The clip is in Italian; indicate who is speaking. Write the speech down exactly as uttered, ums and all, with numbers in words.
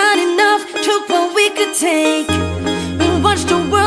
Speaker 1: not enough, took what we could take. We watched the world